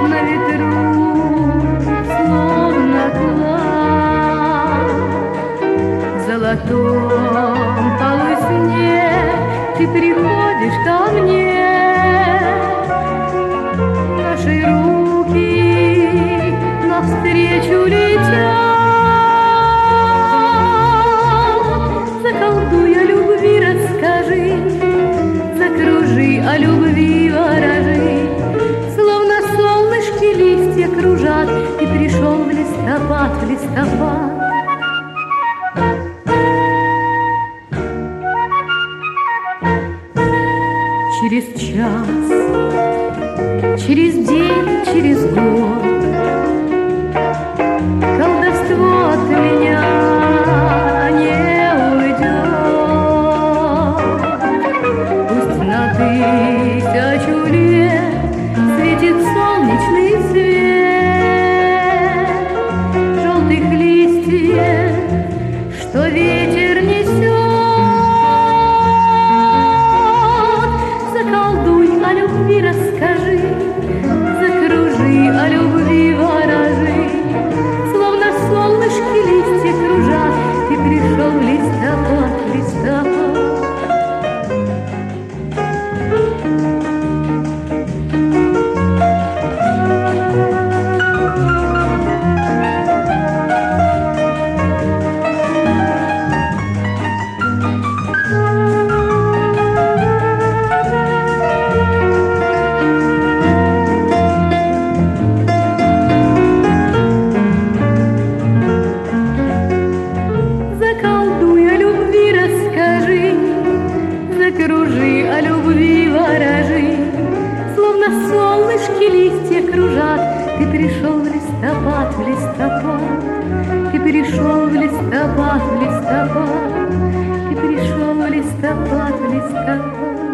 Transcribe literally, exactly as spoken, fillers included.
на ветру, словно клад. В золотом полусне ты приходишь ко мне, наши руки навстречу летят. Заколдуй, о любви расскажи, закружи, о любви ворожи. Словно солнышки листья кружат, и пришел в листопад, в листопад. Через час, через день, через год колдовство от меня не уйдет. Пусть на тысячу лет светит солнечный свет желтых листьев, что ветер несет. Заколдуй, о любви расскажи, закружи, о любви ворожи. Словно солнышки листья кружат, ты пришел в листопад, в листопад. Закружи, о любви ворожи. Словно солнышки листья кружат, ты пришел в листопад, в листопад. Ты пришел в листопад, в листопад. Ты пришел в листопад, в листопад.